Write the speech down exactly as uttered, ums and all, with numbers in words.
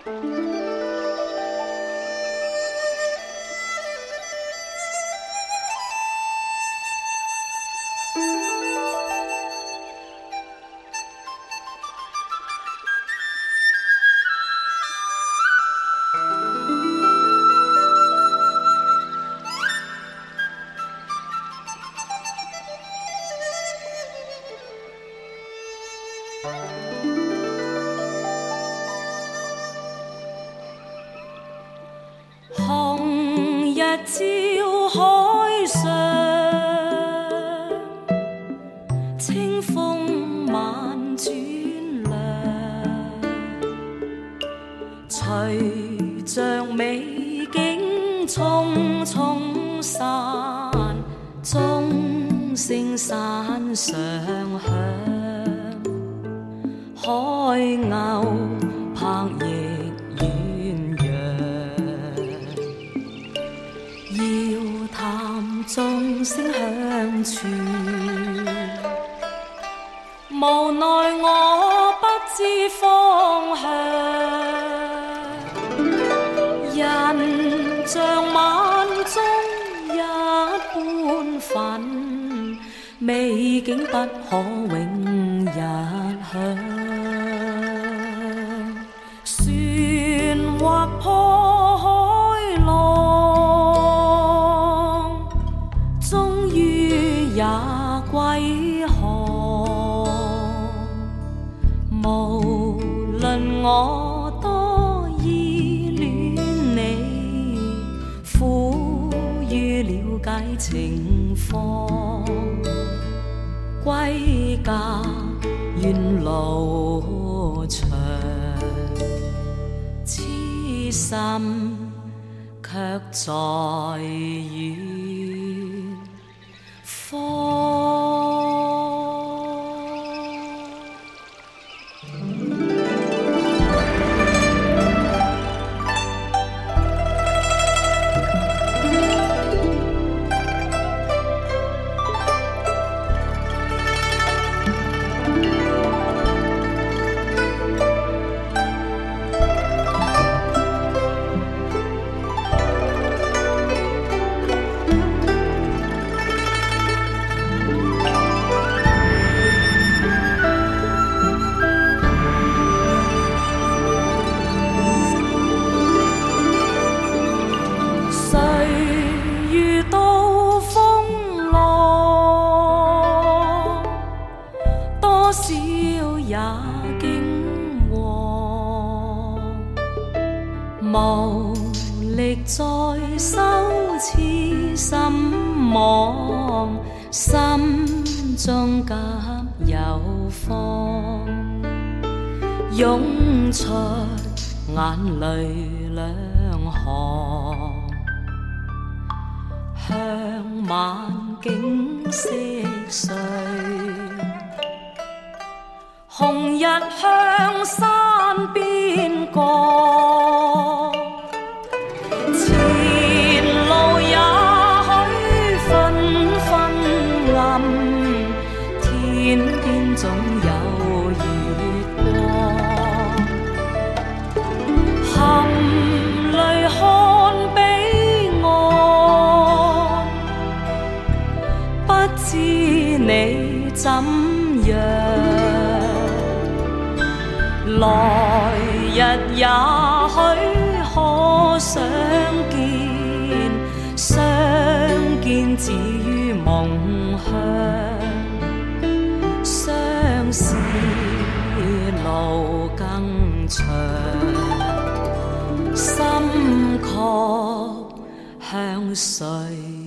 红日照海上，清风晚转凉，随着美景匆匆散，钟声山上响，海鸥拍翼远扬，要探钟声响处，无奈我不知方向，人像晚钟一般粉，美景不可永日享。船划破海浪，终于也归航。无论我多依恋你，苦于了解情況，歸家願路長，痴心卻在遠方。無力再修此心網，心中急有慌，湧出眼淚兩行，向晚景色碎，紅日向山邊降，前路也許紛紛暗，天邊總有月光，含淚看彼岸，不知你怎樣，來日也許可相見，相見只於夢鄉，相思路更長，心確向誰